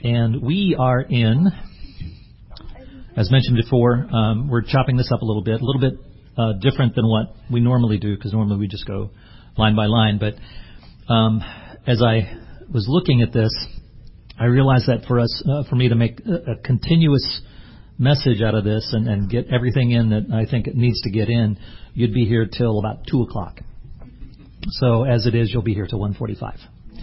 And we are in, as mentioned before, we're chopping this up a little bit different than what we normally do, because normally we just go line by line. But as I was looking at this, I realized that for me to make a continuous message out of this and get everything in that I think it needs to get in, you'd be here till about 2 o'clock. So as it is, you'll be here till 1:45.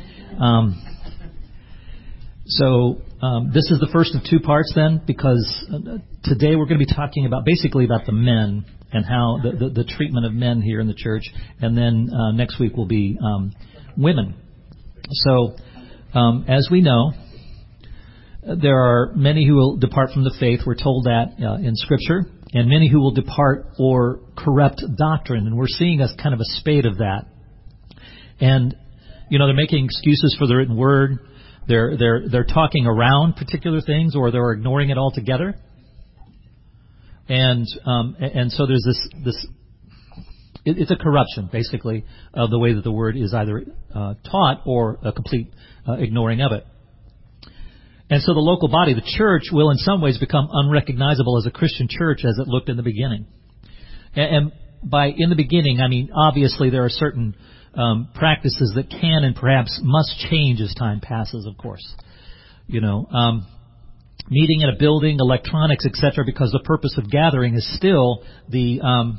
This is the first of 2 parts then, because today we're going to be talking about basically about the men and how the treatment of men here in the church, and then next week will be women. So as we know, there are many who will depart from the faith. We're told that in Scripture, and many who will depart or corrupt doctrine, and we're seeing a kind of a spate of that. And they're making excuses for the written word. They're talking around particular things, or they're ignoring it altogether. And so there's this. It's a corruption, basically, of the way that the word is either taught or a complete ignoring of it. And so the local body, the church, will in some ways become unrecognizable as a Christian church as it looked in the beginning. And by in the beginning, I mean obviously there are certain practices that can and perhaps must change as time passes, of course. Meeting in a building, electronics, etc., because the purpose of gathering is still the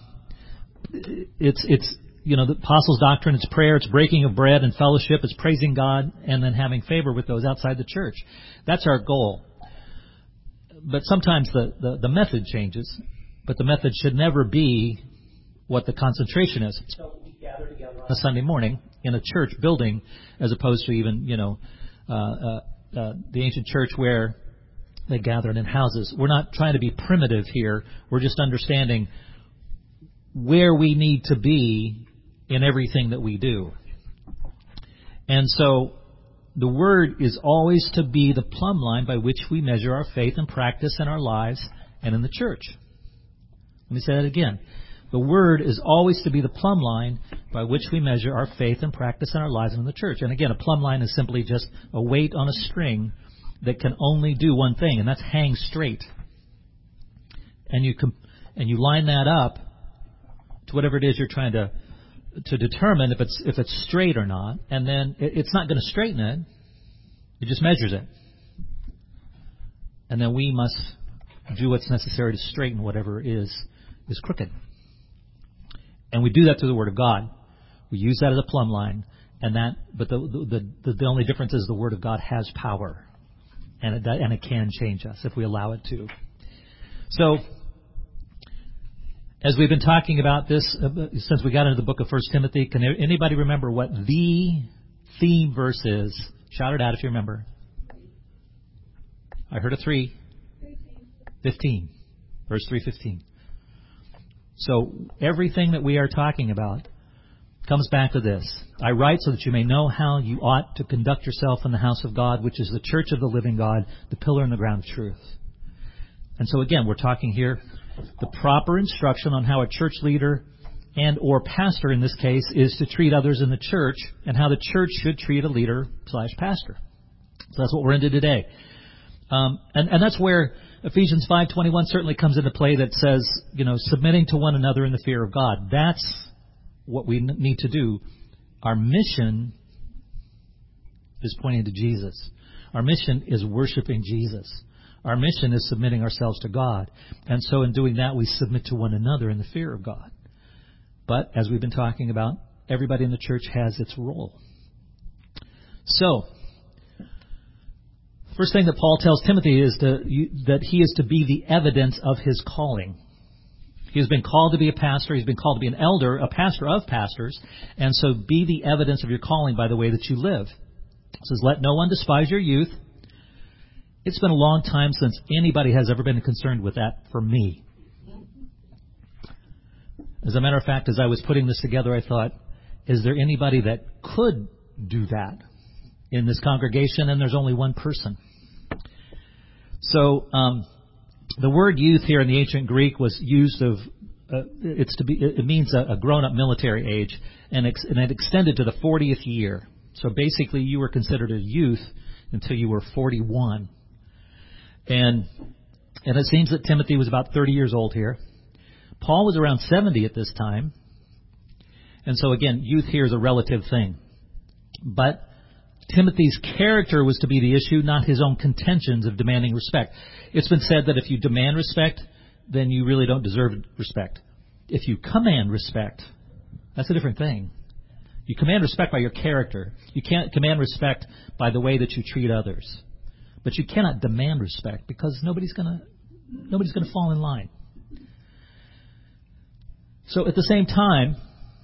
apostles' doctrine, it's prayer, it's breaking of bread and fellowship, it's praising God, and then having favor with those outside the church. That's our goal. But sometimes the method changes, but the method should never be what the concentration is. So we gather together on a Sunday morning in a church building, as opposed to even, the ancient church where they gathered in houses. We're not trying to be primitive here. We're just understanding where we need to be in everything that we do. And so the word is always to be the plumb line by which we measure our faith and practice in our lives and in the church. Let me say that again. The word is always to be the plumb line by which we measure our faith and practice in our lives and in the church. And again, a plumb line is simply just a weight on a string that can only do one thing, and that's hang straight. And you line that up to whatever it is you're trying to determine if it's straight or not, and then it's not going to straighten it. It just measures it. And then we must do what's necessary to straighten whatever is crooked. And we do that through the Word of God. We use that as a plumb line, but the only difference is the Word of God has power, and it can change us if we allow it to. So, as we've been talking about this since we got into the book of 1 Timothy, can anybody remember what the theme verse is? Shout it out if you remember. I heard a 3. 15. Verse 3:15. So everything that we are talking about comes back to this. I write so that you may know how you ought to conduct yourself in the house of God, which is the church of the living God, the pillar and the ground of truth. And so again, we're talking here the proper instruction on how a church leader and or pastor in this case is to treat others in the church, and how the church should treat a leader/pastor. So that's what we're into today. And that's where Ephesians 5:21 certainly comes into play, that says, submitting to one another in the fear of God. That's what we need to do. Our mission is pointing to Jesus. Our mission is worshiping Jesus. Our mission is submitting ourselves to God. And so in doing that, we submit to one another in the fear of God. But as we've been talking about, everybody in the church has its role. So, first thing that Paul tells Timothy is that he is to be the evidence of his calling. He has been called to be a pastor. He's been called to be an elder, a pastor of pastors. And so be the evidence of your calling by the way that you live. It says, let no one despise your youth. It's been a long time since anybody has ever been concerned with that for me. As a matter of fact, as I was putting this together, I thought, is there anybody that could do that in this congregation? And there's only one person. So the word youth here in the ancient Greek was used of it means a grown-up military age, and it extended to the 40th year. So basically, you were considered a youth until you were 41. And it seems that Timothy was about 30 years old here. Paul was around 70 at this time. And so again, youth here is a relative thing. But Timothy's character was to be the issue, not his own contentions of demanding respect. It's been said that if you demand respect, then you really don't deserve respect. If you command respect, that's a different thing. You command respect by your character. You can't command respect by the way that you treat others. But you cannot demand respect because nobody's going to fall in line. So at the same time,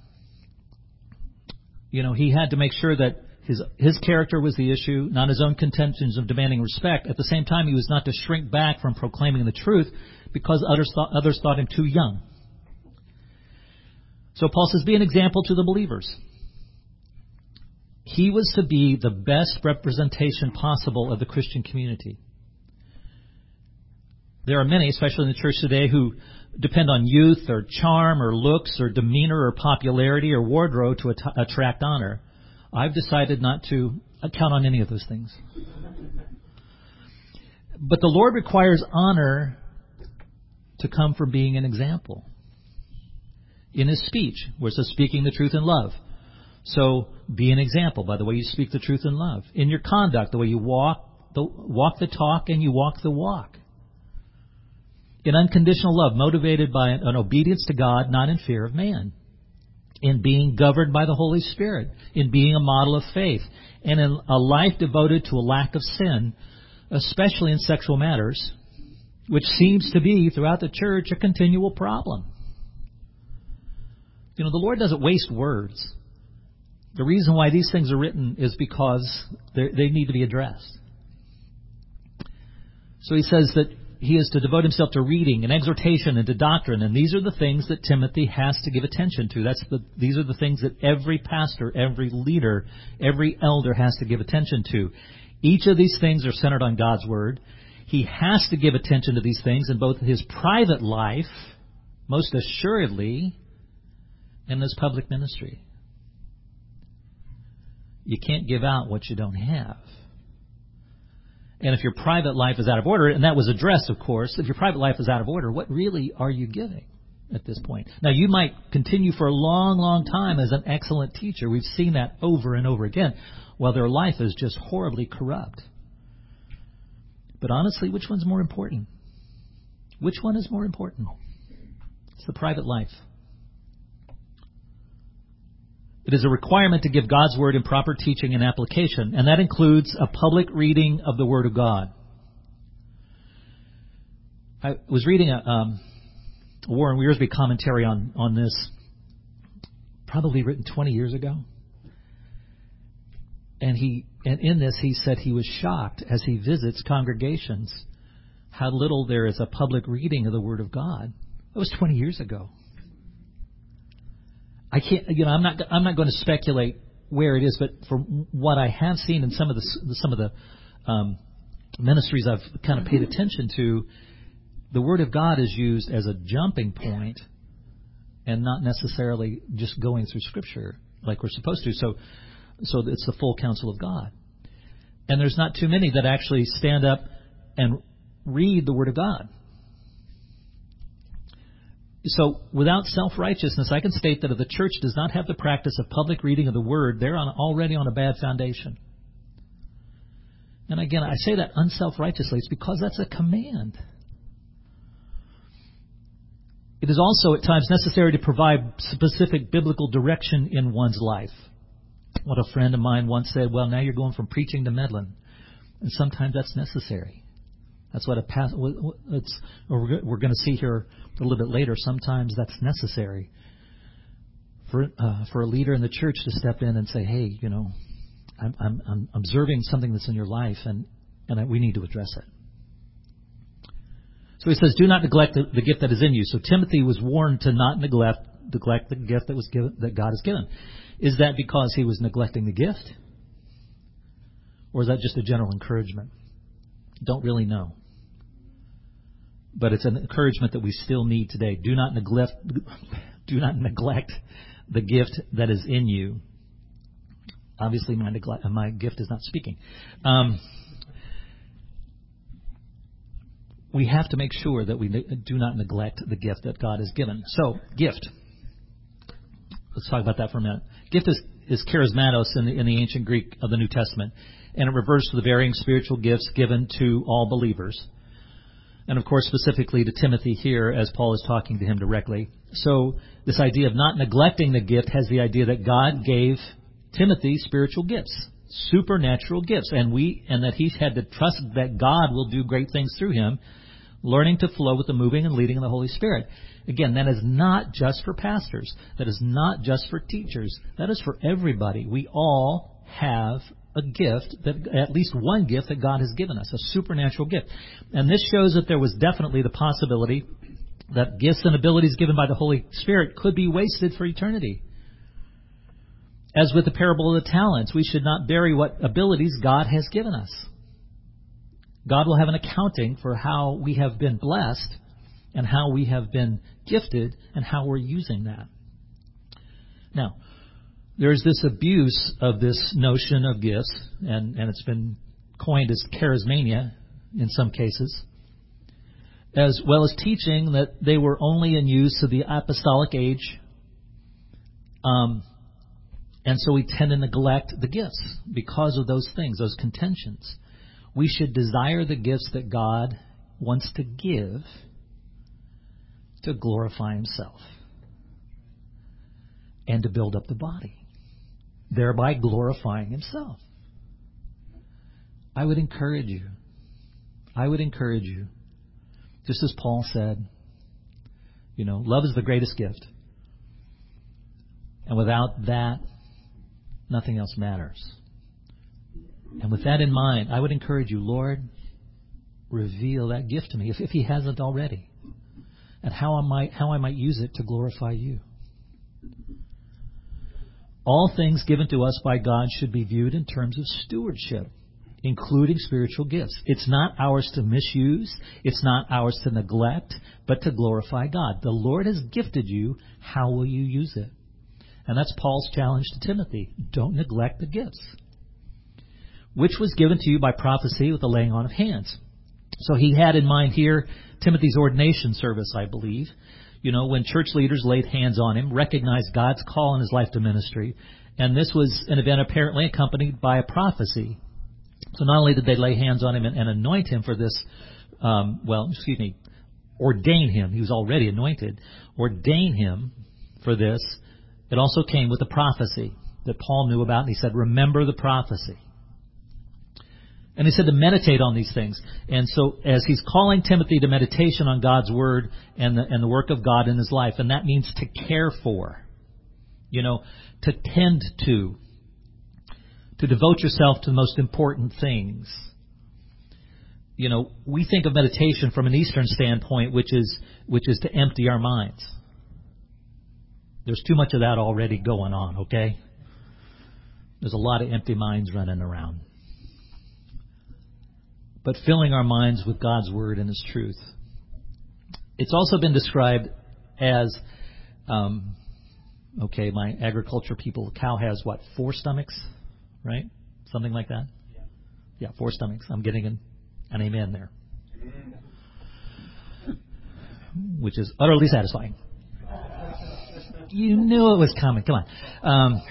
he had to make sure that his character was the issue, not his own contentions of demanding respect. At the same time, he was not to shrink back from proclaiming the truth because others thought him too young. So Paul says, be an example to the believers. He was to be the best representation possible of the Christian community. There are many, especially in the church today, who depend on youth or charm or looks or demeanor or popularity or wardrobe to attract honor. I've decided not to count on any of those things. But the Lord requires honor to come from being an example. In His speech, where it says speaking the truth in love. So be an example by the way you speak the truth in love. In your conduct, the way you walk the talk and you walk the walk. In unconditional love, motivated by an obedience to God, not in fear of man. In being governed by the Holy Spirit. In being a model of faith. And in a life devoted to a lack of sin, especially in sexual matters, which seems to be, throughout the church, a continual problem. The Lord doesn't waste words. The reason why these things are written is because they need to be addressed. So he says that he is to devote himself to reading and exhortation and to doctrine. And these are the things that Timothy has to give attention to. These are the things that every pastor, every leader, every elder has to give attention to. Each of these things are centered on God's Word. He has to give attention to these things in both his private life, most assuredly, and his public ministry. You can't give out what you don't have. And if your private life is out of order, and that was addressed, of course, if your private life is out of order, what really are you giving at this point? Now, you might continue for a long, long time as an excellent teacher. We've seen that over and over again, while their life is just horribly corrupt. But honestly, which one's more important? Which one is more important? It's the private life. It is a requirement to give God's Word in proper teaching and application, and that includes a public reading of the Word of God. I was reading a Warren Wiersbe commentary on this, probably written 20 years ago. And in this he said he was shocked as he visits congregations how little there is a public reading of the Word of God. That was 20 years ago. I can't, I'm not going to speculate where it is, but from what I have seen in some of the ministries I've kind of paid attention to, the Word of God is used as a jumping point and not necessarily just going through Scripture like we're supposed to. So it's the full counsel of God. And there's not too many that actually stand up and read the Word of God. So, without self-righteousness, I can state that if the church does not have the practice of public reading of the Word, they're already on a bad foundation. And again, I say that unself-righteously. It's because that's a command. It is also at times necessary to provide specific biblical direction in one's life. What a friend of mine once said, well, now you're going from preaching to meddling. And sometimes that's necessary. That's what we're going to see here a little bit later. Sometimes that's necessary for a leader in the church to step in and say, "Hey, I'm observing something that's in your life, and we need to address it." So he says, "Do not neglect the gift that is in you." So Timothy was warned to not neglect the gift that God has given. Is that because he was neglecting the gift, or is that just a general encouragement? Don't really know. But it's an encouragement that we still need today. Do not neglect the gift that is in you. Obviously, my gift is not speaking. we have to make sure that we do not neglect the gift that God has given. So, gift. Let's talk about that for a minute. Gift is charismatos in the ancient Greek of the New Testament, and it refers to the varying spiritual gifts given to all believers. And, of course, specifically to Timothy here, as Paul is talking to him directly. So this idea of not neglecting the gift has the idea that God gave Timothy spiritual gifts, supernatural gifts, and that he had to trust that God will do great things through him, learning to flow with the moving and leading of the Holy Spirit. Again, that is not just for pastors. That is not just for teachers. That is for everybody. We all have a gift, at least one gift that God has given us, a supernatural gift. And this shows that there was definitely the possibility that gifts and abilities given by the Holy Spirit could be wasted for eternity. As with the parable of the talents, we should not bury what abilities God has given us. God will have an accounting for how we have been blessed and how we have been gifted and how we're using that. Now, there's this abuse of this notion of gifts, and it's been coined as charismania in some cases, as well as teaching that they were only in use to the apostolic age, and so we tend to neglect the gifts because of those things, those contentions. We should desire the gifts that God wants to give to glorify himself and to build up the body, thereby glorifying himself. I would encourage you, just as Paul said, love is the greatest gift. And without that, nothing else matters. And with that in mind, I would encourage you, Lord, reveal that gift to me, if he hasn't already, and how I might use it to glorify you. All things given to us by God should be viewed in terms of stewardship, including spiritual gifts. It's not ours to misuse. It's not ours to neglect, but to glorify God. The Lord has gifted you. How will you use it? And that's Paul's challenge to Timothy. Don't neglect the gifts, which was given to you by prophecy with the laying on of hands. So he had in mind here Timothy's ordination service, I believe. When church leaders laid hands on him, recognized God's call in his life to ministry. And this was an event apparently accompanied by a prophecy. So not only did they lay hands on him and anoint him for this, ordain him. He was already anointed. Ordain him for this. It also came with a prophecy that Paul knew about. And he said, remember the prophecy. And he said to meditate on these things. And so as he's calling Timothy to meditation on God's word and the work of God in his life, and that means to care for, to tend to devote yourself to the most important things. We think of meditation from an Eastern standpoint, which is to empty our minds. There's too much of that already going on, okay? There's a lot of empty minds running around. But filling our minds with God's word and his truth. It's also been described as, my agriculture people, a cow has 4 stomachs, right? Something like that? Yeah, 4 stomachs. I'm getting an amen there. Which is utterly satisfying. You knew it was coming. Come on.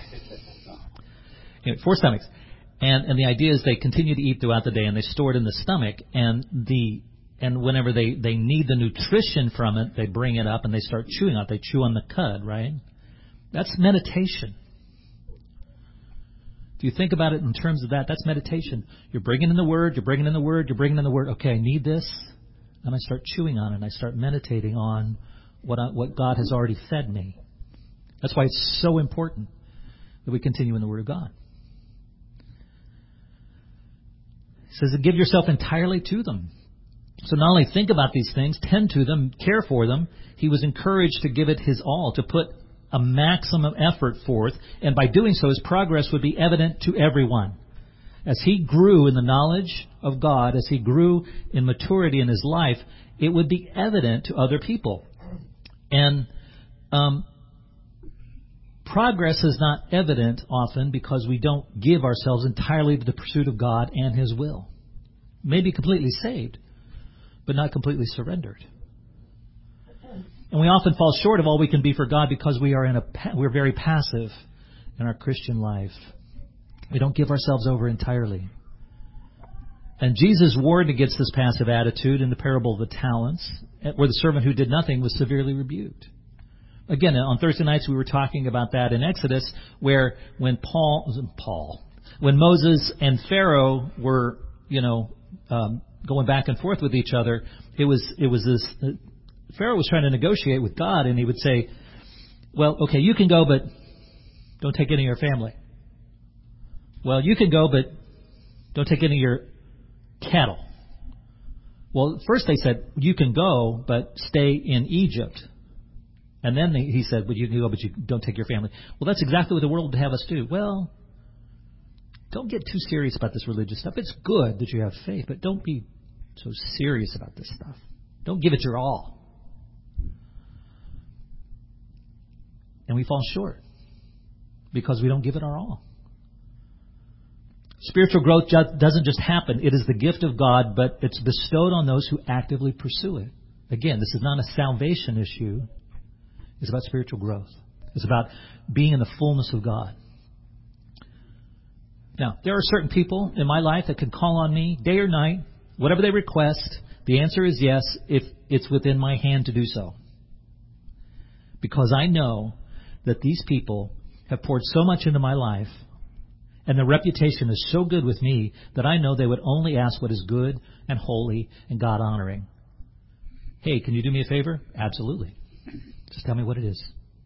4 stomachs. And the idea is they continue to eat throughout the day, and they store it in the stomach, and whenever they need the nutrition from it, they bring it up and they start chewing on it. They chew on the cud, right? That's meditation. If you think about it in terms of that, that's meditation. You're bringing in the word, you're bringing in the word, you're bringing in the word. Okay, I need this, and I start chewing on it, and I start meditating on what God has already fed me. That's why it's so important that we continue in the Word of God. He says to give yourself entirely to them. So not only think about these things, tend to them, care for them, he was encouraged to give it his all, to put a maximum effort forth, and by doing so his progress would be evident to everyone. As he grew in the knowledge of God, as he grew in maturity in his life, it would be evident to other people. And progress is not evident often because we don't give ourselves entirely to the pursuit of God and his will. Maybe completely saved, but not completely surrendered. And we often fall short of all we can be for God because we're very passive in our Christian life. We don't give ourselves over entirely. And Jesus warned against this passive attitude in the parable of the talents, where the servant who did nothing was severely rebuked. Again, on Thursday nights we were talking about that in Exodus, where when when Moses and Pharaoh were, going back and forth with each other, it was this. Pharaoh was trying to negotiate with God, and he would say, "Well, okay, you can go, but don't take any of your family. Well, you can go, but don't take any of your cattle." Well, first they said, "You can go, but stay in Egypt." And then he said, "Well, you can go, but you don't take your family." Well, that's exactly what the world would have us do. Well, don't get too serious about this religious stuff. It's good that you have faith, but don't be so serious about this stuff. Don't give it your all. And we fall short because we don't give it our all. Spiritual growth doesn't just happen. It is the gift of God, but it's bestowed on those who actively pursue it. Again, this is not a salvation issue. It's about spiritual growth. It's about being in the fullness of God. Now, there are certain people in my life that can call on me day or night, whatever they request. The answer is yes, if it's within my hand to do so. Because I know that these people have poured so much into my life, and their reputation is so good with me that I know they would only ask what is good and holy and God-honoring. Hey, can you do me a favor? Absolutely. Just tell me what it is.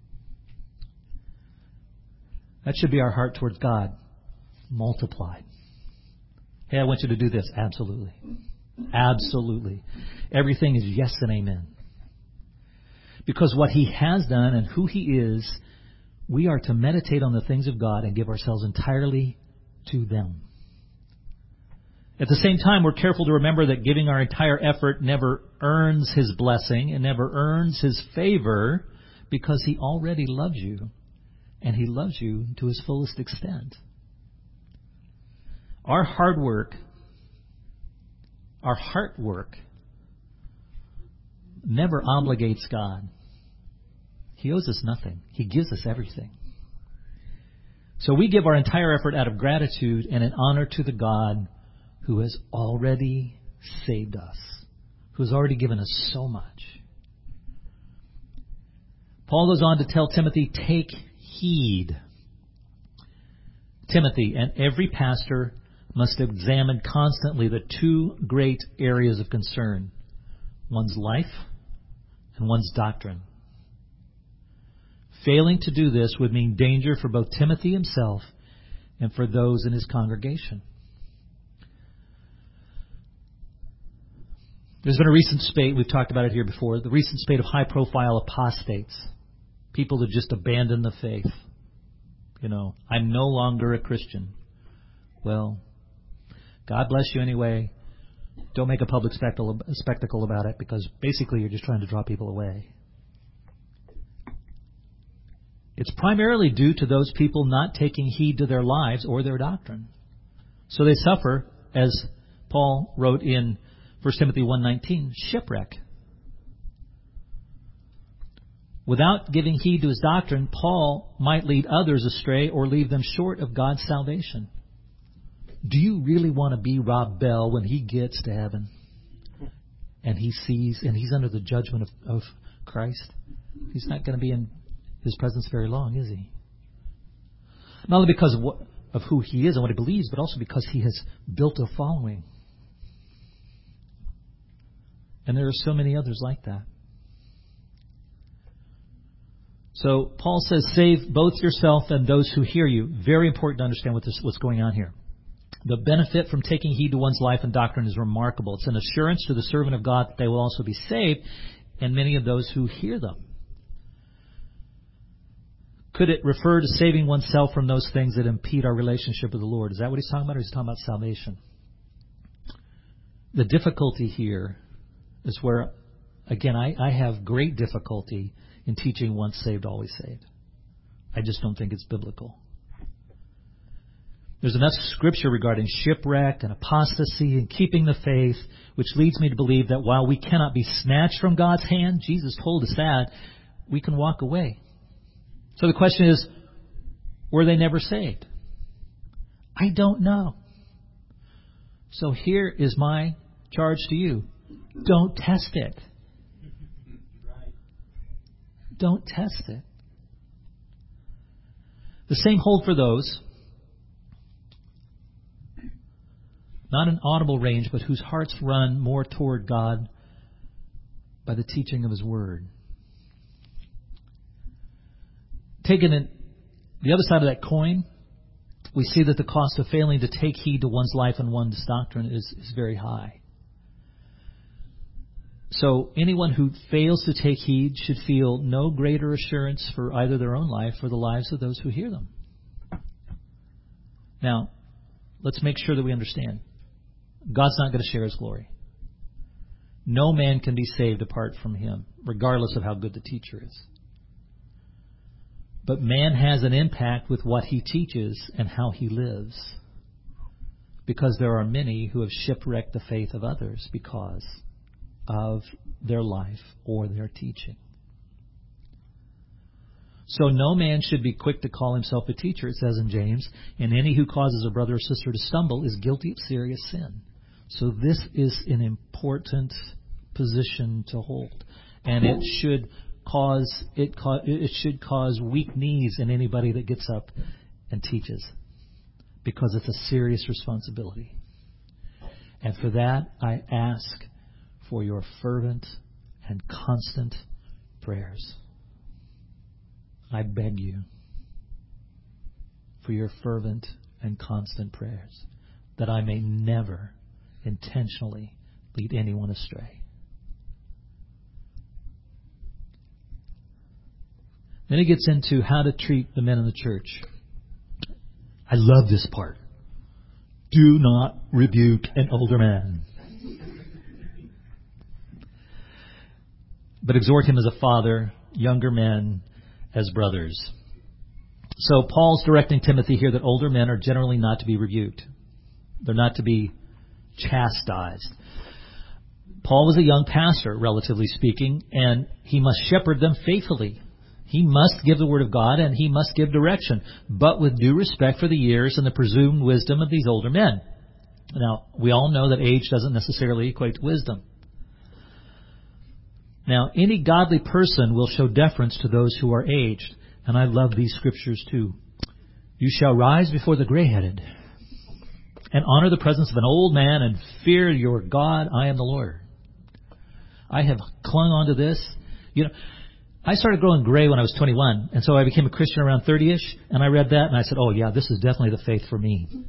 That should be our heart towards God, multiplied. Hey, I want you to do this. Absolutely. Absolutely. Everything is yes and amen. Because what He has done and who He is, we are to meditate on the things of God and give ourselves entirely to them. At the same time, we're careful to remember that giving our entire effort never earns His blessing and never earns His favor, because He already loves you, and He loves you to His fullest extent. Our hard work, our heart work, never obligates God. He owes us nothing. He gives us everything. So we give our entire effort out of gratitude and in honor to the God who has already saved us, who has already given us so much. Paul goes on to tell Timothy, take heed. Timothy and every pastor must examine constantly the two great areas of concern: one's life and one's doctrine. Failing to do this would mean danger for both Timothy himself and for those in his congregation. There's been a recent spate, we've talked about it here before, the recent spate of high-profile apostates, people that just abandon the faith. I'm no longer a Christian. Well, God bless you anyway. Don't make a public spectacle about it, because basically you're just trying to draw people away. It's primarily due to those people not taking heed to their lives or their doctrine. So they suffer, as Paul wrote in 1 Timothy 1:19, shipwreck. Without giving heed to his doctrine, Paul might lead others astray or leave them short of God's salvation. Do you really want to be Rob Bell when he gets to heaven and he sees and he's under the judgment of Christ? He's not going to be in His presence very long, is he? Not only because of who he is and what he believes, but also because he has built a following. And there are so many others like that. So Paul says, save both yourself and those who hear you. Very important to understand what's going on here. The benefit from taking heed to one's life and doctrine is remarkable. It's an assurance to the servant of God that they will also be saved, and many of those who hear them. Could it refer to saving oneself from those things that impede our relationship with the Lord? Is that what he's talking about, or is he talking about salvation? The difficulty here is where, again, I have great difficulty in teaching once saved, always saved. I just don't think it's biblical. There's enough scripture regarding shipwreck and apostasy and keeping the faith, which leads me to believe that while we cannot be snatched from God's hand, Jesus told us that, we can walk away. So the question is, were they never saved? I don't know. So here is my charge to you. Don't test it. Don't test it. The same hold for those, not in audible range, but whose hearts run more toward God by the teaching of His Word. Taking it, the other side of that coin, we see that the cost of failing to take heed to one's life and one's doctrine is very high. So anyone who fails to take heed should feel no greater assurance for either their own life or the lives of those who hear them. Now, let's make sure that we understand. God's not going to share His glory. No man can be saved apart from Him, regardless of how good the teacher is. But man has an impact with what he teaches and how he lives, because there are many who have shipwrecked the faith of others because of their life or their teaching. So no man should be quick to call himself a teacher, it says in James, and any who causes a brother or sister to stumble is guilty of serious sin. So this is an important position to hold, and it should cause weak knees in anybody that gets up and teaches, because it's a serious responsibility. And for that, I ask for your fervent and constant prayers. I beg you for your fervent and constant prayers, that I may never intentionally lead anyone astray. Then he gets into how to treat the men in the church. I love this part. Do not rebuke an older man, but exhort him as a father, younger men as brothers. So Paul's directing Timothy here that older men are generally not to be rebuked. They're not to be chastised. Paul was a young pastor, relatively speaking, and he must shepherd them faithfully. He must give the Word of God, and he must give direction, but with due respect for the years and the presumed wisdom of these older men. Now, we all know that age doesn't necessarily equate to wisdom. Now, any godly person will show deference to those who are aged, and I love these scriptures too. You shall rise before the gray-headed, and honor the presence of an old man, and fear your God. I am the Lord. I have clung on to this. I started growing gray when I was 21, and so I became a Christian around 30-ish, and I read that, and I said, oh yeah, this is definitely the faith for me.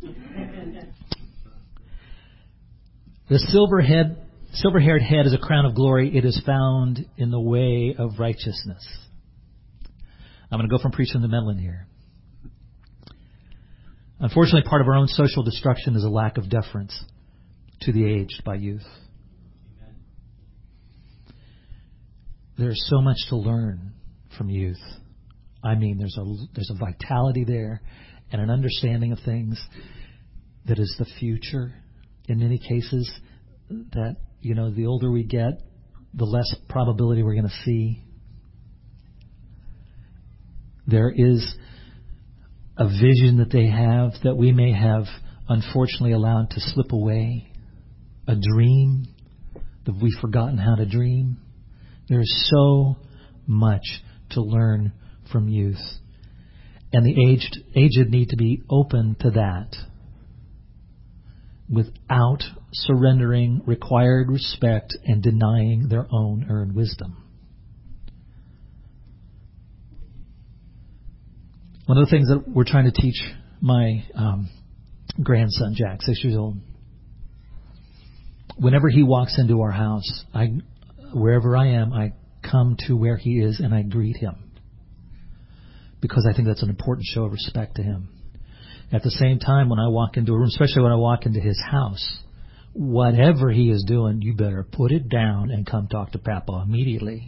The silver-haired head is a crown of glory. It is found in the way of righteousness. I'm going to go from preaching to meddling here. Unfortunately, part of our own social destruction is a lack of deference to the aged by youth. There's so much to learn from youth. I mean, there's a vitality there and an understanding of things that is the future. In many cases, that, the older we get, the less probability we're going to see. There is a vision that they have that we may have unfortunately allowed to slip away. A dream that we've forgotten how to dream. There is so much to learn from youth. And the aged need to be open to that without surrendering required respect and denying their own earned wisdom. One of the things that we're trying to teach my grandson, Jack, 6 years old, whenever he walks into our house, wherever I am, I come to where he is and I greet him, because I think that's an important show of respect to him. At the same time, when I walk into a room, especially when I walk into his house, whatever he is doing, you better put it down and come talk to Papa immediately,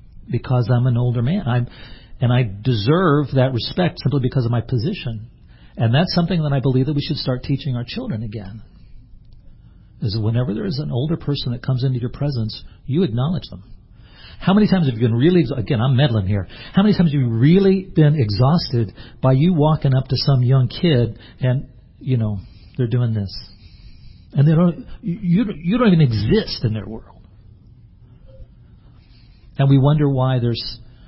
because I'm an older man. And I deserve that respect simply because of my position. And that's something that I believe that we should start teaching our children again. Is whenever there is an older person that comes into your presence, you acknowledge them. How many times have you been really, again, I'm meddling here. How many times have you really been exhausted by you walking up to some young kid and, they're doing this? And you don't even exist in their world. And we wonder why the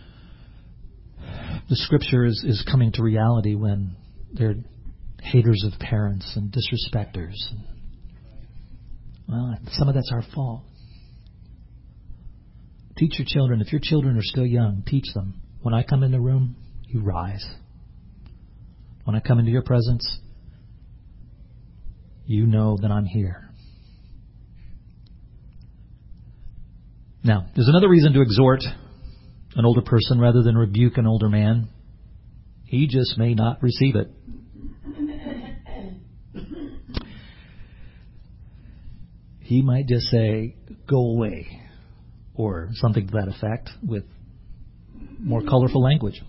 Scripture is coming to reality when they're haters of parents and disrespecters. Well, some of that's our fault. Teach your children. If your children are still young, teach them. When I come in the room, you rise. When I come into your presence, you know that I'm here. Now, there's another reason to exhort an older person rather than rebuke an older man. He just may not receive it. He might just say, go away, or something to that effect with more colorful language.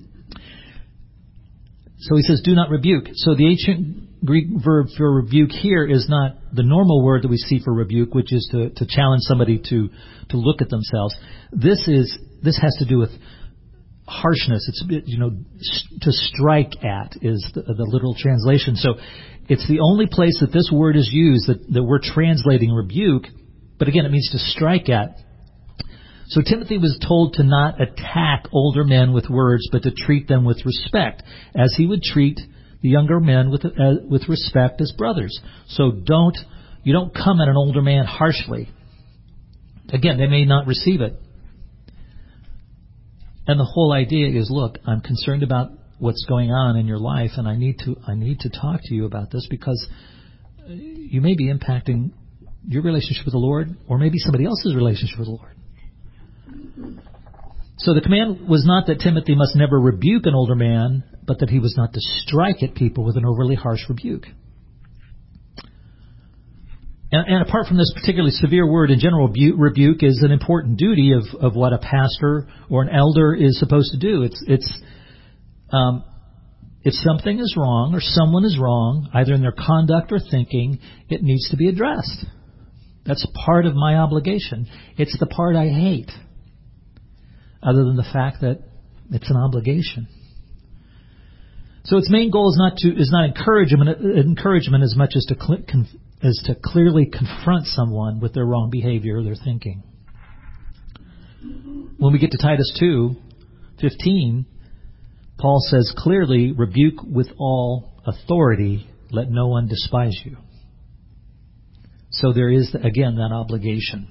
So he says, do not rebuke. So the ancient Greek verb for rebuke here is not the normal word that we see for rebuke, which is to challenge somebody to look at themselves. This has to do with harshness. It's, to strike at is the literal translation. So it's the only place that this word is used that we're translating rebuke. But again, it means to strike at. So Timothy was told to not attack older men with words, but to treat them with respect, as he would treat the younger men with respect as brothers. So you don't come at an older man harshly. Again, they may not receive it. And the whole idea is, look, I'm concerned about what's going on in your life, and I need to talk to you about this, because you may be impacting your relationship with the Lord, or maybe somebody else's relationship with the Lord. So the command was not that Timothy must never rebuke an older man, but that he was not to strike at people with an overly harsh rebuke. And apart from this particularly severe word, in general, rebuke is an important duty of what a pastor or an elder is supposed to do. It's if something is wrong or someone is wrong, either in their conduct or thinking, it needs to be addressed. That's part of my obligation. It's the part I hate, other than the fact that it's an obligation. So its main goal is not encouragement as much as to clearly confront someone with their wrong behavior or their thinking. When we get to Titus 2:15, Paul says clearly, rebuke with all authority, let no one despise you. So there is, again, that obligation.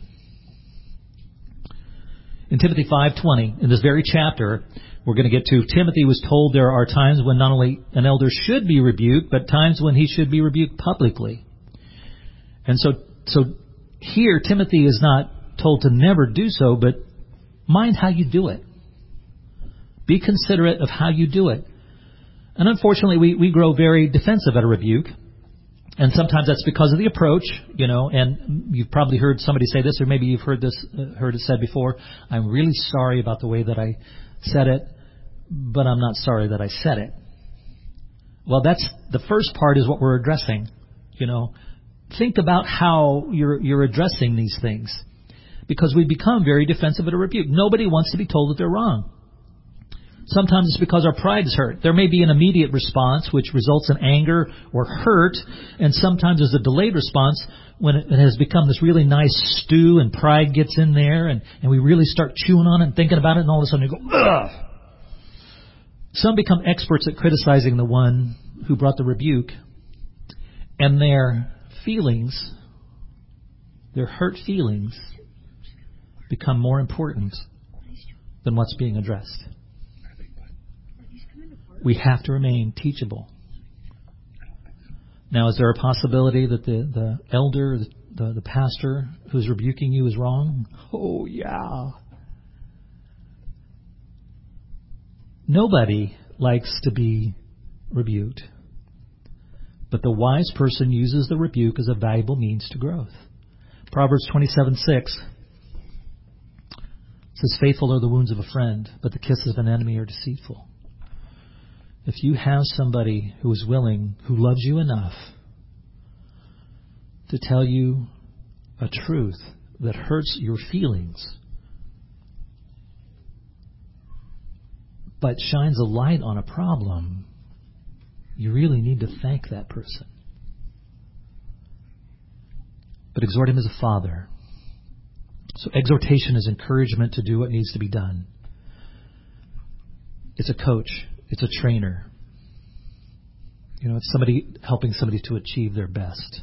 In Timothy 5:20, in this very chapter, we're going to get to, Timothy was told there are times when not only an elder should be rebuked, but times when he should be rebuked publicly. And so here, Timothy is not told to never do so, but mind how you do it. Be considerate of how you do it. And unfortunately, we grow very defensive at a rebuke. And sometimes that's because of the approach, and you've probably heard somebody say this, or maybe you've heard it said before, I'm really sorry about the way that I said it, but I'm not sorry that I said it. Well, that's the first part is what we're addressing. Think about how you're addressing these things, because we become very defensive at a rebuke. Nobody wants to be told that they're wrong. Sometimes it's because our pride is hurt. There may be an immediate response which results in anger or hurt, and sometimes there's a delayed response when it has become this really nice stew and pride gets in there and we really start chewing on it and thinking about it, and all of a sudden you go, ugh! Some become experts at criticizing the one who brought the rebuke, and their feelings, their hurt feelings, become more important than what's being addressed. We have to remain teachable. Now, is there a possibility that the elder, the pastor who's rebuking you is wrong? Oh, yeah. Nobody likes to be rebuked. But the wise person uses the rebuke as a valuable means to growth. Proverbs 27:6 says, faithful are the wounds of a friend, but the kisses of an enemy are deceitful. If you have somebody who is willing, who loves you enough to tell you a truth that hurts your feelings, but shines a light on a problem, you really need to thank that person. But exhort him as a father. So exhortation is encouragement to do what needs to be done. It's a coach. It's a trainer. It's somebody helping somebody to achieve their best.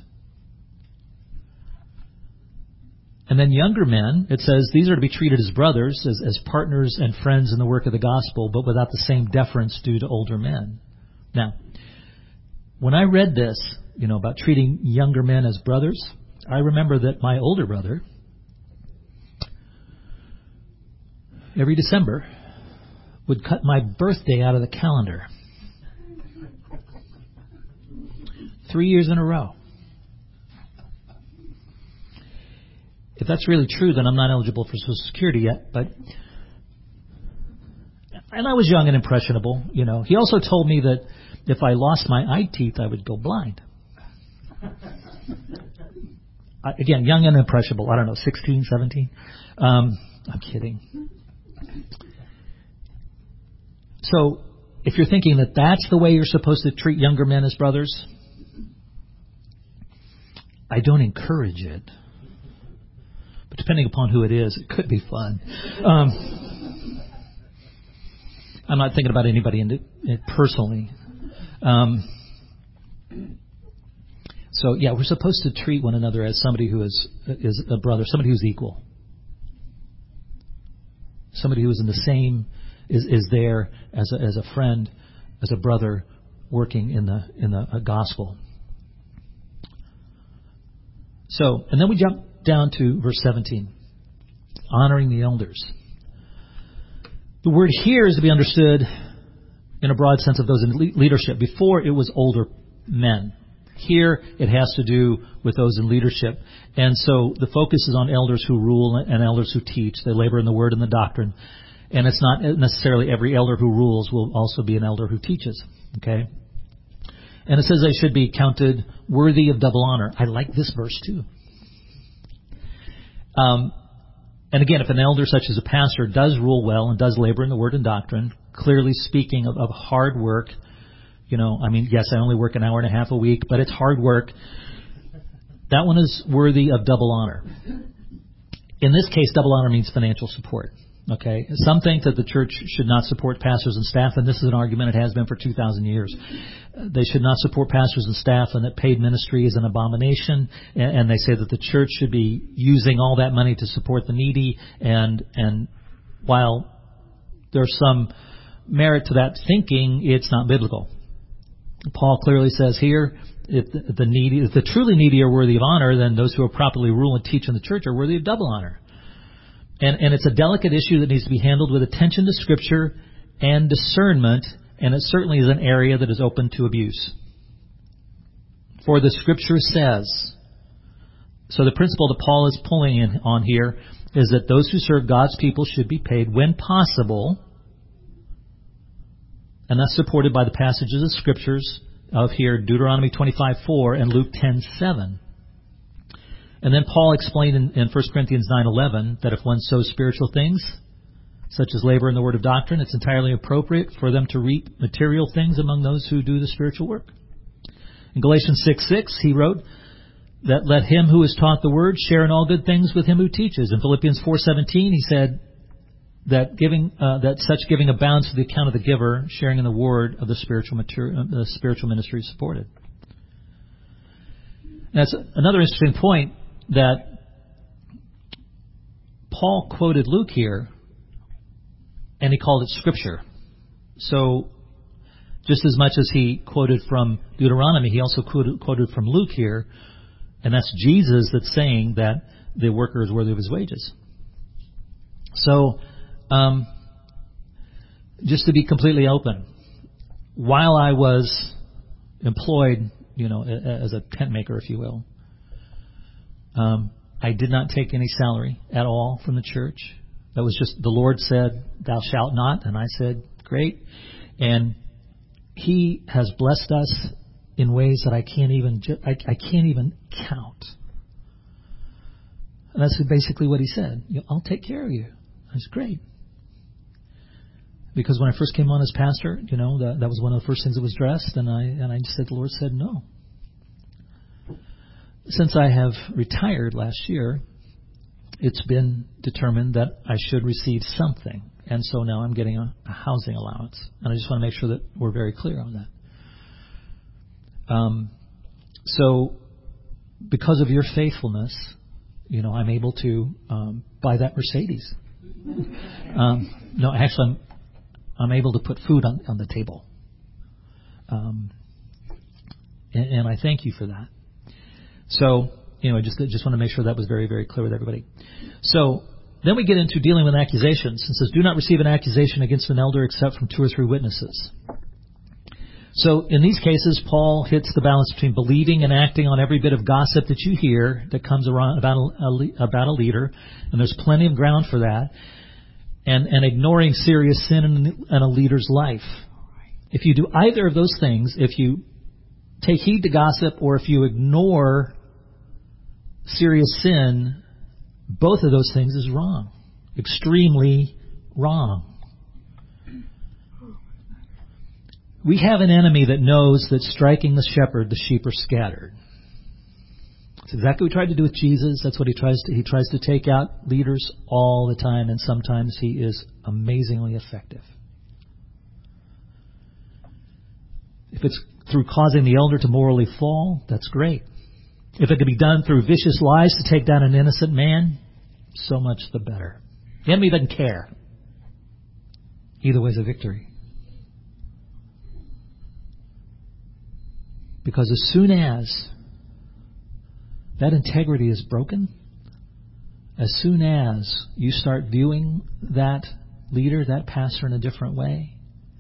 And then younger men, it says, these are to be treated as brothers, as partners and friends in the work of the gospel, but without the same deference due to older men. Now, when I read this, about treating younger men as brothers, I remember that my older brother, every December, would cut my birthday out of the calendar. 3 years in a row. If that's really true, then I'm not eligible for Social Security yet. And I was young and impressionable. He also told me that if I lost my eye teeth, I would go blind. Again, young and impressionable. I don't know, 16, 17. I'm kidding. So, if you're thinking that that's the way you're supposed to treat younger men as brothers, I don't encourage it. But depending upon who it is, it could be fun. I'm not thinking about anybody personally. So, yeah, we're supposed to treat one another as somebody who is a brother, somebody who's equal. Somebody who is in the same, is there as a friend, as a brother working in the gospel. So, and then we jump down to verse 17, honoring the elders. The word here is to be understood in a broad sense of those in leadership. Before, it was older men. Here, it has to do with those in leadership. And so the focus is on elders who rule and elders who teach. They labor in the word and the doctrine. And it's not necessarily every elder who rules will also be an elder who teaches. Okay? And it says they should be counted worthy of double honor. I like this verse too. And again, if an elder such as a pastor does rule well and does labor in the word and doctrine, clearly speaking of hard work, yes, I only work an hour and a half a week, but it's hard work. That one is worthy of double honor. In this case, double honor means financial support. Okay? Some think that the church should not support pastors and staff, and this is an argument it has been for 2,000 years. They should not support pastors and staff, and that paid ministry is an abomination, and they say that the church should be using all that money to support the needy, and while there's some merit to that thinking, it's not biblical. Paul clearly says here, if the truly needy are worthy of honor, then those who are properly rule and teach in the church are worthy of double honor. And it's a delicate issue that needs to be handled with attention to Scripture and discernment, and it certainly is an area that is open to abuse. For the Scripture says, so the principle that Paul is pulling in on here is that those who serve God's people should be paid when possible, and that's supported by the passages of Scriptures of here, Deuteronomy 25:4 and Luke 10:7. And then Paul explained in 1 Corinthians 9:11 that if one sows spiritual things, such as labor in the word of doctrine, it's entirely appropriate for them to reap material things among those who do the spiritual work. In Galatians 6:6, he wrote that let him who is taught the word share in all good things with him who teaches. In Philippians 4:17, he said that such giving abounds to the account of the giver, sharing in the word of the spiritual ministry supported. That's another interesting point, that Paul quoted Luke here, and he called it Scripture. So, just as much as he quoted from Deuteronomy, he also quoted from Luke here, and that's Jesus that's saying that the worker is worthy of his wages. So, just to be completely open, while I was employed, as a tent maker, if you will, I did not take any salary at all from the church. That was just, the Lord said, thou shalt not. And I said, great. And He has blessed us in ways that I can't even count. And that's basically what he said. I'll take care of you. That's great. Because when I first came on as pastor, that was one of the first things that was addressed, and I just said, the Lord said no. Since I have retired last year, it's been determined that I should receive something. And so now I'm getting a housing allowance. And I just want to make sure that we're very clear on that. So because of your faithfulness, I'm able to buy that Mercedes. No, actually, I'm able to put food on the table. And I thank you for that. So, just want to make sure that was very, very clear with everybody. So then we get into dealing with accusations. It says, do not receive an accusation against an elder except from 2 or 3 witnesses. So in these cases, Paul hits the balance between believing and acting on every bit of gossip that you hear that comes around about a leader, and there's plenty of ground for that, and ignoring serious sin in a leader's life. If you do either of those things, if you take heed to gossip or if you ignore serious sin, both of those things is wrong. Extremely wrong. We have an enemy that knows that striking the shepherd, the sheep are scattered. That's exactly what he tried to do with Jesus. That's what he tries to take out leaders all the time, and sometimes he is amazingly effective. If it's through causing the elder to morally fall, that's great. If it can be done through vicious lies to take down an innocent man, so much the better. The enemy doesn't care. Either way is a victory. Because as soon as that integrity is broken, as soon as you start viewing that leader, that pastor in a different way,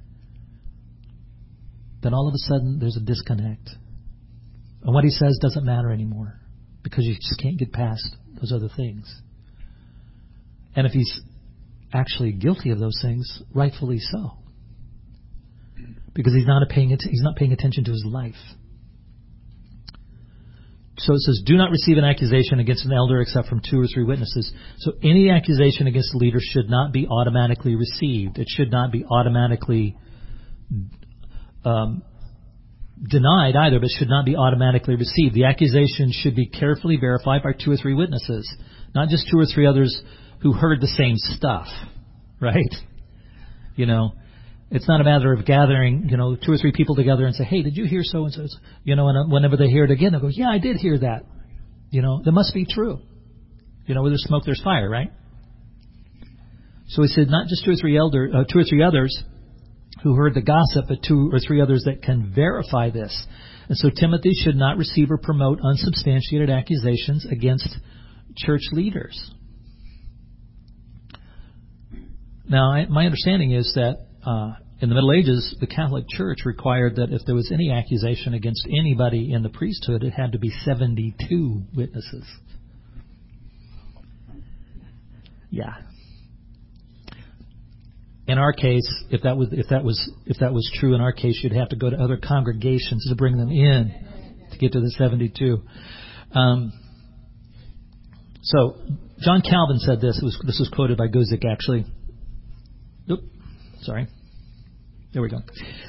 then all of a sudden there's a disconnect. And what he says doesn't matter anymore because you just can't get past those other things. And if he's actually guilty of those things, rightfully so. Because he's not paying attention to his life. So it says, do not receive an accusation against an elder except from 2 or 3 witnesses. So any accusation against a leader should not be automatically received. It should not be automatically denied either, but should not be automatically received. The accusation should be carefully verified by 2 or 3 witnesses, not just 2 or 3 others who heard the same stuff, right? It's not a matter of gathering, 2 or 3 people together and say, hey, did you hear so-and-so? And whenever they hear it again, they'll go, yeah, I did hear that. That must be true. Where there's smoke, there's fire, right? So he said, not just 2 or 3 others who heard the gossip, but 2 or 3 others that can verify this. And so Timothy should not receive or promote unsubstantiated accusations against church leaders. Now, my understanding is that in the Middle Ages, the Catholic Church required that if there was any accusation against anybody in the priesthood, it had to be 72 witnesses. Yeah. In our case, if that was true, in our case, you'd have to go to other congregations to bring them in to get to the 72. So John Calvin said this. This was quoted by Guzik, actually. Sorry. There we go.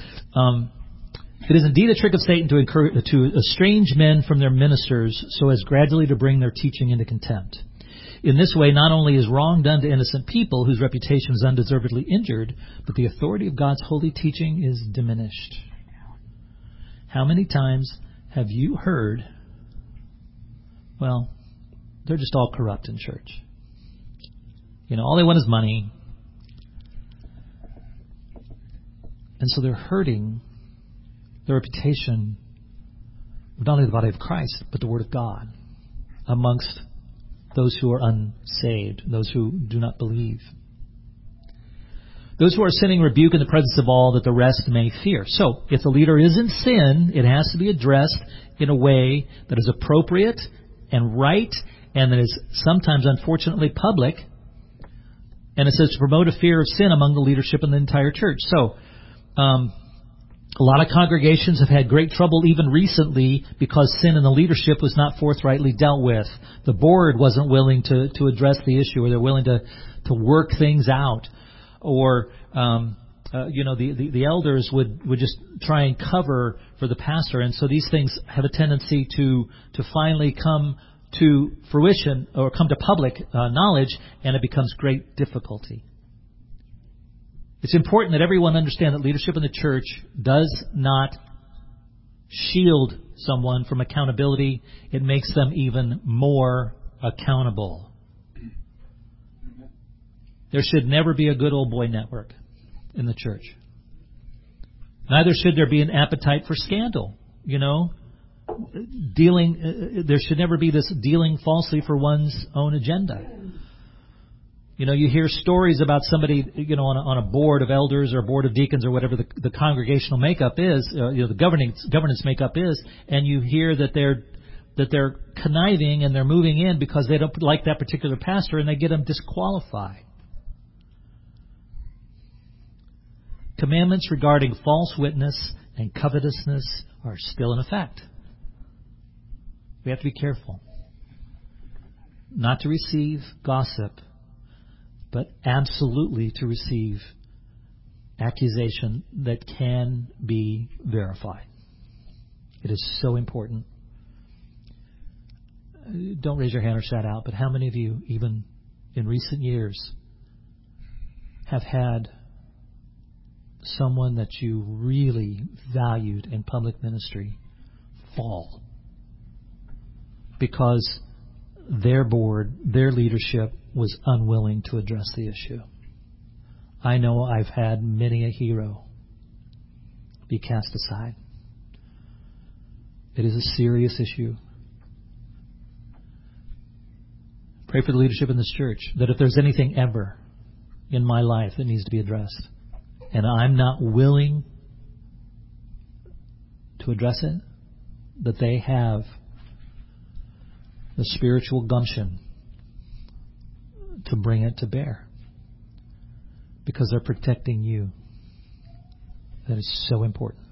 It is indeed a trick of Satan to estrange men from their ministers so as gradually to bring their teaching into contempt. In this way, not only is wrong done to innocent people whose reputation is undeservedly injured, but the authority of God's holy teaching is diminished. How many times have you heard, well, they're just all corrupt in church. All they want is money. And so they're hurting the reputation of not only the body of Christ, but the Word of God amongst those who are unsaved, those who do not believe. Those who are sinning rebuke in the presence of all that the rest may fear. So, if the leader is in sin, it has to be addressed in a way that is appropriate and right, and that is sometimes, unfortunately, public. And it says to promote a fear of sin among the leadership in the entire church. So, A lot of congregations have had great trouble even recently because sin in the leadership was not forthrightly dealt with. The board wasn't willing to address the issue, or they're willing to work things out. Or, the elders would just try and cover for the pastor. And so these things have a tendency to finally come to fruition or come to public knowledge, and it becomes great difficulty. It's important that everyone understand that leadership in the church does not shield someone from accountability. It makes them even more accountable. There should never be a good old boy network in the church. Neither should there be an appetite for scandal. There should never be this dealing falsely for one's own agenda. You hear stories about somebody, on a board of elders or a board of deacons or whatever the congregational makeup is, the governance makeup is, and you hear that they're conniving and they're moving in because they don't like that particular pastor, and they get them disqualified. Commandments regarding false witness and covetousness are still in effect. We have to be careful not to receive gossip, but absolutely to receive accusation that can be verified. It is so important. Don't raise your hand or shout out, but how many of you, even in recent years, have had someone that you really valued in public ministry fall because their board, their leadership was unwilling to address the issue? I know I've had many a hero be cast aside. It is a serious issue. Pray for the leadership in this church, that if there's anything ever in my life that needs to be addressed, and I'm not willing to address it, that they have the spiritual gumption to bring it to bear, because they're protecting you. That is so important.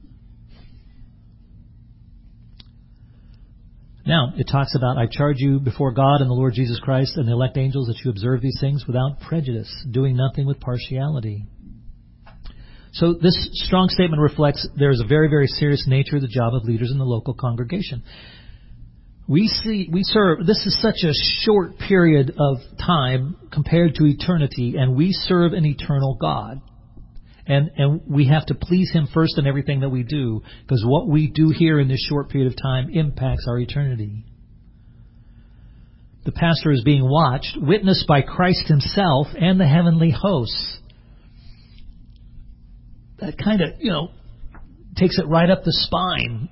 Now, it talks about, I charge you before God and the Lord Jesus Christ and the elect angels that you observe these things without prejudice, doing nothing with partiality. So this strong statement reflects there is a very, very serious nature of the job of leaders in the local congregation. We serve, this is such a short period of time compared to eternity, and we serve an eternal God. And we have to please Him first in everything that we do, because what we do here in this short period of time impacts our eternity. The pastor is being watched, witnessed by Christ Himself and the heavenly hosts. That kind of, takes it right up the spine,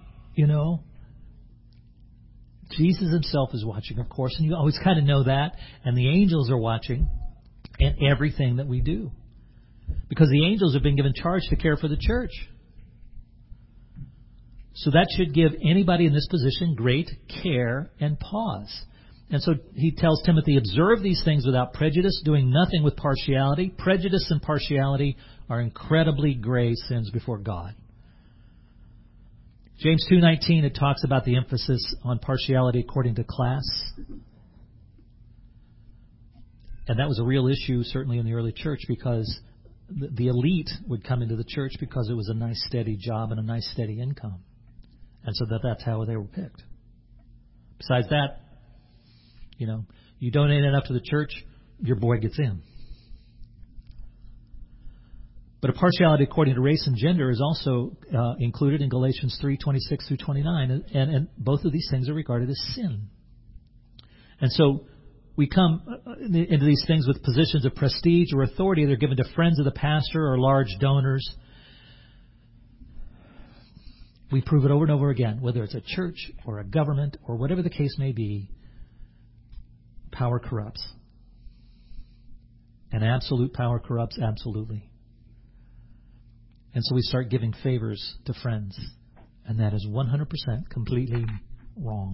Jesus Himself is watching, of course, and you always kind of know that. And the angels are watching in everything that we do, because the angels have been given charge to care for the church. So that should give anybody in this position great care and pause. And so he tells Timothy, observe these things without prejudice, doing nothing with partiality. Prejudice and partiality are incredibly grave sins before God. James 2:19, it talks about the emphasis on partiality according to class. And that was a real issue, certainly in the early church, because the elite would come into the church because it was a nice steady job and a nice steady income. And so that's how they were picked. Besides that, you donate enough to the church, your boy gets in. But a partiality according to race and gender is also included in Galatians 3:26 through 29, and both of these things are regarded as sin. And so we come into these things with positions of prestige or authority. They're given to friends of the pastor or large donors. We prove it over and over again, whether it's a church or a government or whatever the case may be, power corrupts. And absolute power corrupts absolutely. And so we start giving favors to friends. And that is 100% completely wrong.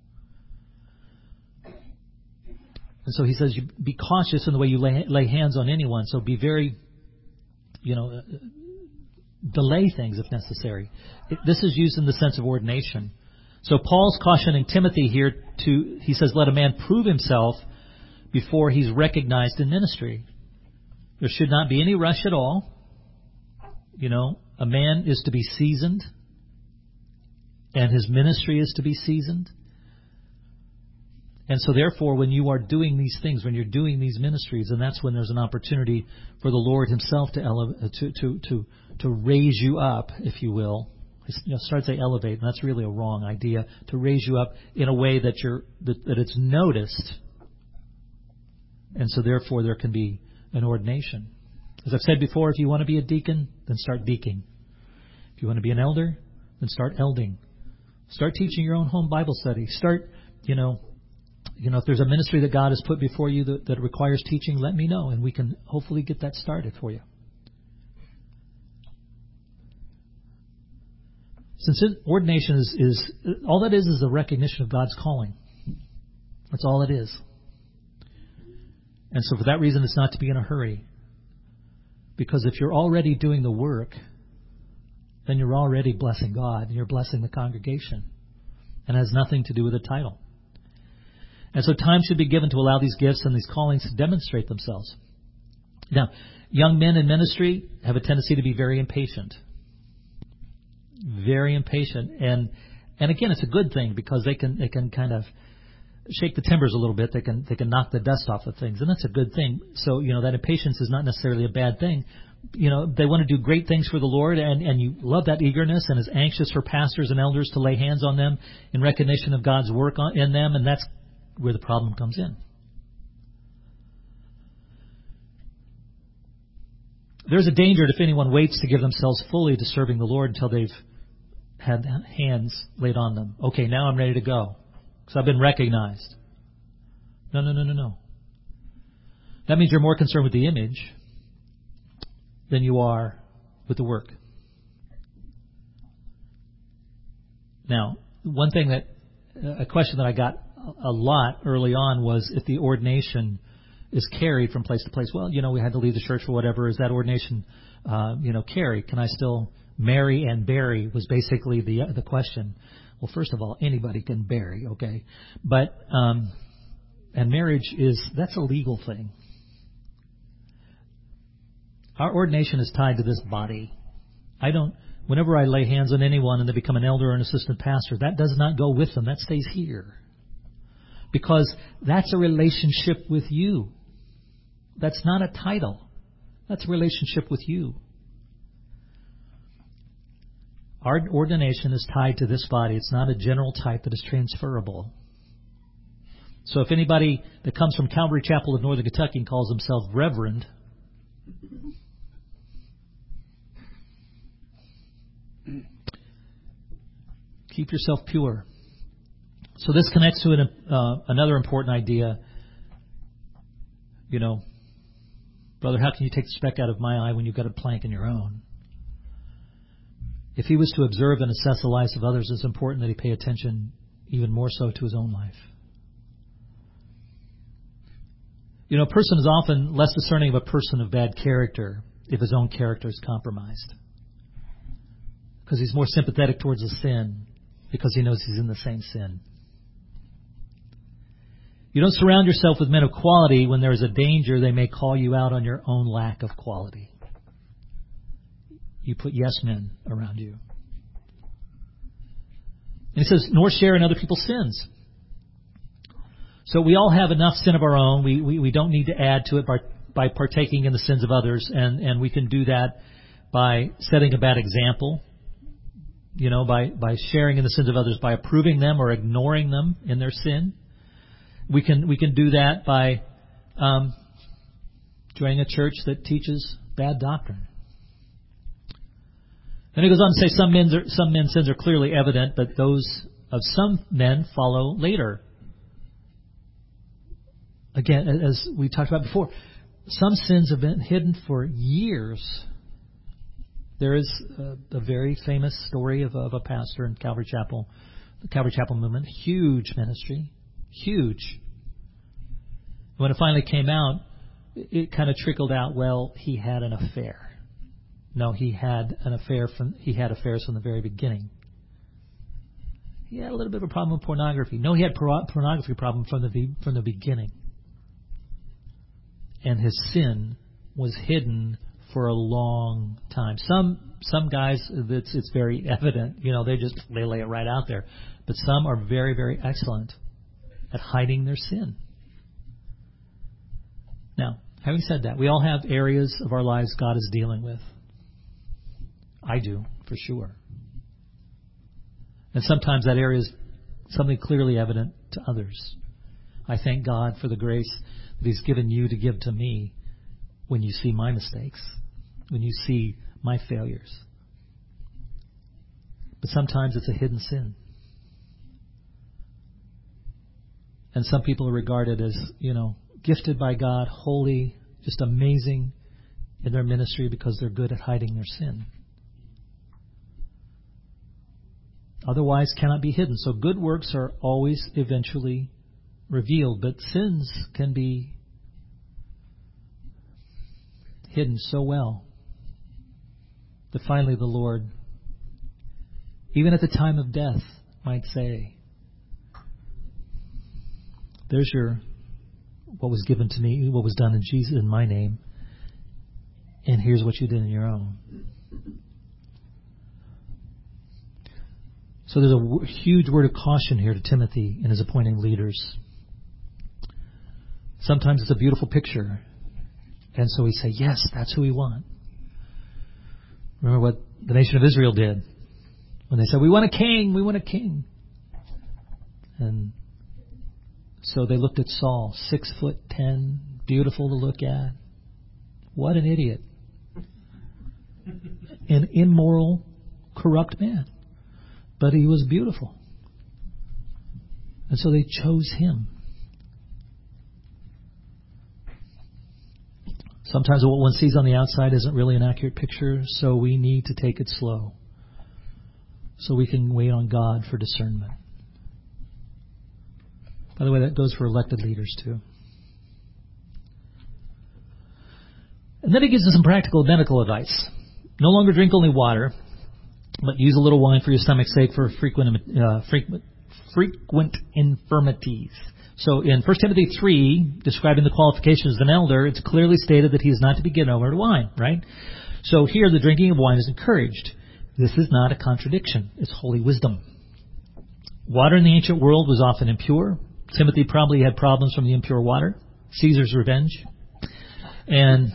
And so he says, be cautious in the way you lay hands on anyone. So be very, Delay things if necessary. This is used in the sense of ordination. So Paul's cautioning Timothy here he says, let a man prove himself before he's recognized in ministry. There should not be any rush at all. A man is to be seasoned, and his ministry is to be seasoned. And so therefore, when you are doing these things, when you're doing these ministries, and that's when there's an opportunity for the Lord himself to raise you up, if you will. Start to say elevate, and that's really a wrong idea. To raise you up in a way that it's noticed. And so therefore there can be an ordination. As I've said before, if you want to be a deacon, then start deaconing. If you want to be an elder, then start elding. Start teaching your own home Bible study. Start, if there's a ministry that God has put before you that requires teaching, let me know, and we can hopefully get that started for you. Since ordination is all that is a recognition of God's calling. That's all it is. And so for that reason, it's not to be in a hurry. Because if you're already doing the work, then you're already blessing God, and you're blessing the congregation. And it has nothing to do with a title. And so time should be given to allow these gifts and these callings to demonstrate themselves. Now, young men in ministry have a tendency to be very impatient. Very impatient. And again, it's a good thing because they can kind of shake the timbers a little bit. They can knock the dust off of things, and that's a good thing. So, that impatience is not necessarily a bad thing. They want to do great things for the Lord, and you love that eagerness and is anxious for pastors and elders to lay hands on them in recognition of God's work in them, and that's where the problem comes in. There's a danger if anyone waits to give themselves fully to serving the Lord until they've had hands laid on them. Okay, now I'm ready to go because I've been recognized. No. That means you're more concerned with the image than you are with the work. Now, a question that I got a lot early on was if the ordination is carried from place to place. Well, we had to leave the church for whatever. Is that ordination, carried? Can I still marry and bury was basically the question. Well, first of all, anybody can bury, okay? But, and marriage that's a legal thing. Our ordination is tied to this body. Whenever I lay hands on anyone and they become an elder or an assistant pastor, that does not go with them. That stays here. Because that's a relationship with you. That's not a title. That's a relationship with you. Our ordination is tied to this body. It's not a general type that is transferable. So if anybody that comes from Calvary Chapel of Northern Kentucky and calls himself Reverend, keep yourself pure. So this connects to another important idea. Brother, how can you take the speck out of my eye when you've got a plank in your own? If he was to observe and assess the lives of others, it's important that he pay attention even more so to his own life. A person is often less discerning of a person of bad character if his own character is compromised. Because he's more sympathetic towards the sin because he knows he's in the same sin. You don't surround yourself with men of quality when there is a danger they may call you out on your own lack of quality. You put yes men around you. And he says, nor share in other people's sins. So we all have enough sin of our own. We don't need to add to it by partaking in the sins of others. And we can do that by setting a bad example. By sharing in the sins of others, by approving them or ignoring them in their sin. We can do that by joining a church that teaches bad doctrine. Then he goes on to say some men's sins are clearly evident, but those of some men follow later. Again, as we talked about before, some sins have been hidden for years. There is a very famous story of a pastor in Calvary Chapel, the Calvary Chapel movement, huge ministry, huge. When it finally came out, it kind of trickled out, well, he had an affair. No, he had affairs from the very beginning. He had a little bit of a problem with pornography. No, he had pornography problem from the beginning. And his sin was hidden for a long time. Some guys, it's very evident. They lay it right out there. But some are very, very excellent at hiding their sin. Now, having said that, we all have areas of our lives God is dealing with. I do, for sure. And sometimes that area is something clearly evident to others. I thank God for the grace that He's given you to give to me when you see my mistakes, when you see my failures. But sometimes it's a hidden sin. And some people are regarded as, gifted by God, holy, just amazing in their ministry because they're good at hiding their sin. Otherwise cannot be hidden. So good works are always eventually revealed, but sins can be hidden so well that finally the Lord, even at the time of death, might say, there's what was given to me, what was done in Jesus in my name, and here's what you did in your own. So there's a huge word of caution here to Timothy in his appointing leaders. Sometimes it's a beautiful picture, and so we say, yes, that's who we want. Remember what the nation of Israel did when they said, we want a king, we want a king. And so they looked at Saul, 6'10", beautiful to look at. What an idiot. An immoral, corrupt man. But he was beautiful. And so they chose him. Sometimes what one sees on the outside isn't really an accurate picture, so we need to take it slow, so we can wait on God for discernment. By the way, that goes for elected leaders too. And then he gives us some practical medical advice. No longer drink only water, but use a little wine for your stomach's sake for frequent infirmities. So in 1 Timothy 3, describing the qualifications of an elder, it's clearly stated that he is not to be given over to wine, right? So here the drinking of wine is encouraged. This is not a contradiction. It's holy wisdom. Water in the ancient world was often impure. Timothy probably had problems from the impure water. Caesar's revenge. And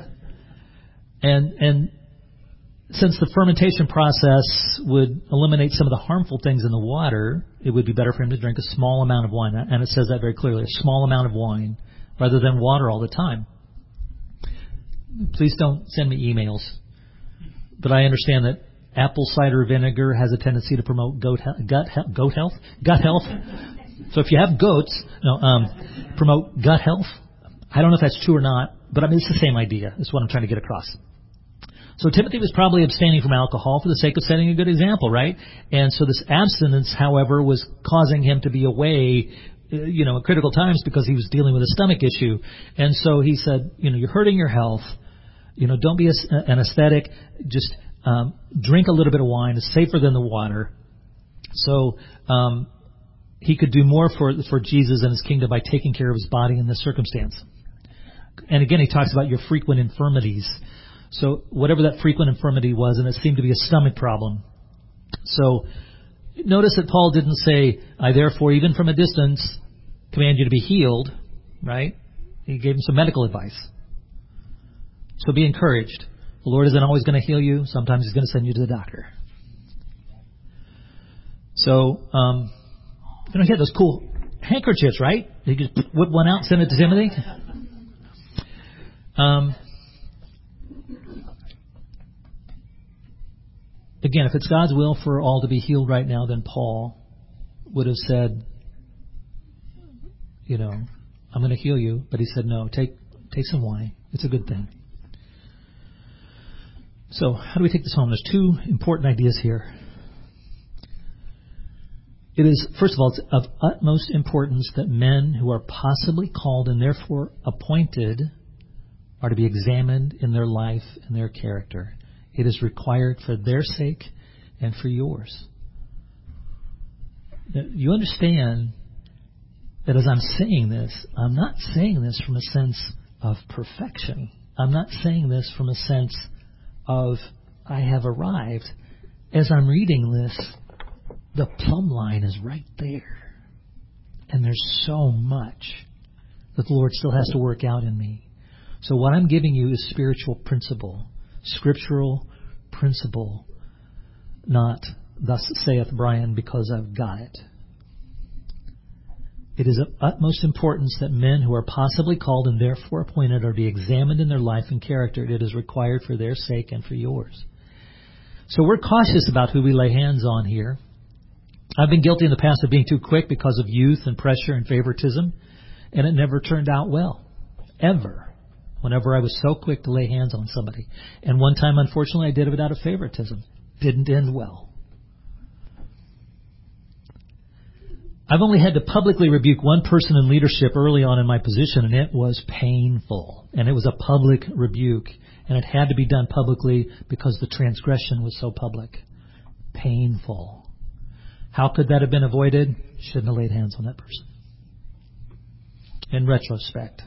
since the fermentation process would eliminate some of the harmful things in the water, it would be better for him to drink a small amount of wine. And it says that very clearly, a small amount of wine rather than water all the time. Please don't send me emails. But I understand that apple cider vinegar has a tendency to promote gut health. So if you have goats, promote gut health. I don't know if that's true or not, but I mean, it's the same idea. That's what I'm trying to get across. So Timothy was probably abstaining from alcohol for the sake of setting a good example, right? And so this abstinence, however, was causing him to be away, at critical times because he was dealing with a stomach issue. And so he said, you're hurting your health. Don't be an ascetic. Just drink a little bit of wine. It's safer than the water. So he could do more for Jesus and his kingdom by taking care of his body in this circumstance. And again, he talks about your frequent infirmities. So whatever that frequent infirmity was, and it seemed to be a stomach problem. So notice that Paul didn't say, I therefore, even from a distance, command you to be healed, right? He gave him some medical advice. So be encouraged. The Lord isn't always going to heal you. Sometimes He's going to send you to the doctor. So, he had those cool handkerchiefs, right? He could whip one out and send it to Timothy. Again, if it's God's will for all to be healed right now, then Paul would have said, I'm going to heal you. But he said, no, take some wine. It's a good thing. So how do we take this home? There's two important ideas here. It is, first of all, it's of utmost importance that men who are possibly called and therefore appointed are to be examined in their life and their character. It is required for their sake and for yours. You understand that as I'm saying this, I'm not saying this from a sense of perfection. I'm not saying this from a sense of I have arrived. As I'm reading this, the plumb line is right there. And there's so much that the Lord still has to work out in me. So what I'm giving you is spiritual principle, scriptural principle, not thus saith Brian because I've got it. It is of utmost importance that men who are possibly called and therefore appointed are to be examined in their life and character. It is required for their sake and for yours. So we're cautious about who we lay hands on here. I've been guilty in the past of being too quick because of youth and pressure and favoritism, and it never turned out well, ever, whenever I was so quick to lay hands on somebody. And one time, unfortunately, I did it without a favoritism. Didn't end well. I've only had to publicly rebuke one person in leadership early on in my position, and it was painful. And it was a public rebuke, and it had to be done publicly because the transgression was so public. Painful. How could that have been avoided? Shouldn't have laid hands on that person. In retrospect.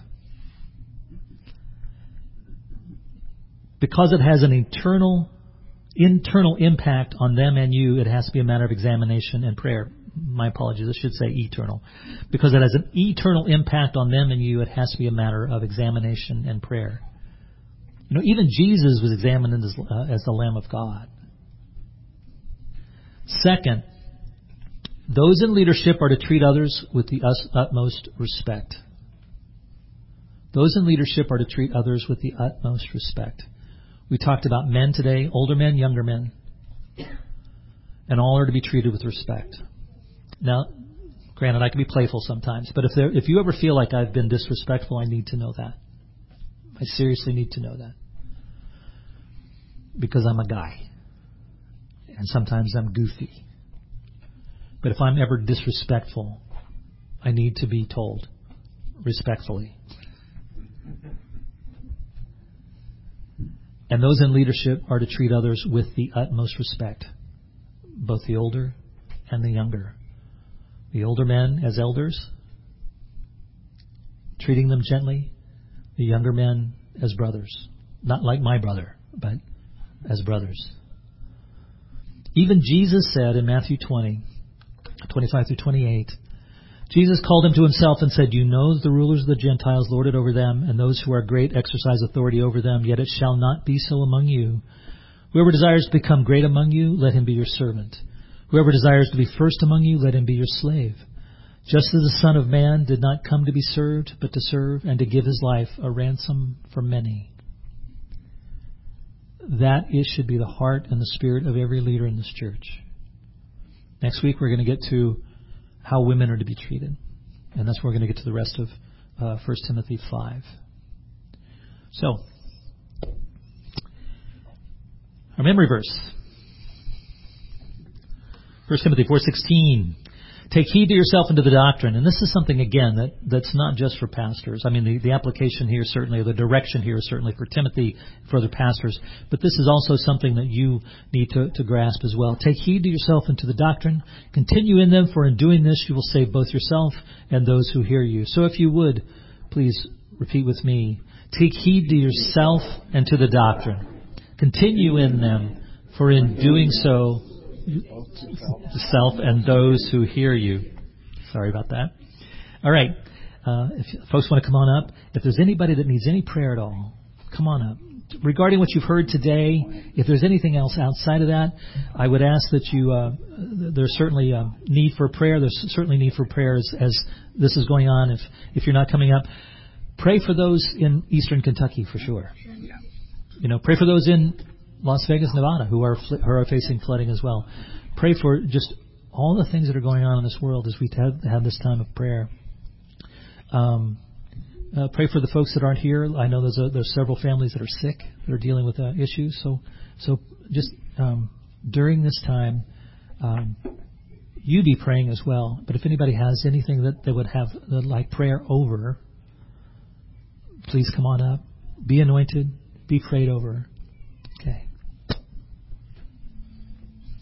Because it has an internal impact on them and you, it has to be a matter of examination and prayer. My apologies, I should say eternal. Because it has an eternal impact on them and you, it has to be a matter of examination and prayer. You know, even Jesus was examined as the Lamb of God. Second, those in leadership are to treat others with the utmost respect. Those in leadership are to treat others with the utmost respect. We talked about men today, older men, younger men. And all are to be treated with respect. Now, granted, I can be playful sometimes, but if you ever feel like I've been disrespectful, I need to know that. I seriously need to know that. Because I'm a guy. And sometimes I'm goofy. But if I'm ever disrespectful, I need to be told respectfully. And those in leadership are to treat others with the utmost respect, both the older and the younger. The older men as elders, treating them gently. The younger men as brothers. Not like my brother, but as brothers. Even Jesus said in Matthew 20, 25 through 28, Jesus called him to himself and said, "You know the rulers of the Gentiles lord it over them, and those who are great exercise authority over them, yet it shall not be so among you. Whoever desires to become great among you, let him be your servant. Whoever desires to be first among you, let him be your slave. Just as the Son of Man did not come to be served, but to serve and to give his life a ransom for many." That should be the heart and the spirit of every leader in this church. Next week we're going to get to how women are to be treated. And that's where we're going to get to the rest of 1 Timothy 5. So, our memory verse. 1 Timothy 4:16. Take heed to yourself and to the doctrine. And this is something, again, that's not just for pastors. I mean, the application here certainly, the direction here is certainly for Timothy, for other pastors. But this is also something that you need to grasp as well. Take heed to yourself and to the doctrine. Continue in them, for in doing this you will save both yourself and those who hear you. So if you would, please repeat with me. Take heed to yourself and to the doctrine. Continue in them, for in doing so, yourself and those who hear you. Sorry about that. All right. If folks want to come on up, if there's anybody that needs any prayer at all, come on up. Regarding what you've heard today, if there's anything else outside of that, I would ask that you, there's certainly a need for prayer. There's certainly need for prayer as this is going on. If you're not coming up, pray for those in eastern Kentucky for sure. You know, pray for those in Las Vegas, Nevada, who are facing flooding as well. Pray for just all the things that are going on in this world as we have this time of prayer. Pray for the folks that aren't here. I know there's several families that are sick that are dealing with issues. So just during this time, you be praying as well. But if anybody has anything that they would have like prayer over, please come on up. Be anointed. Be prayed over.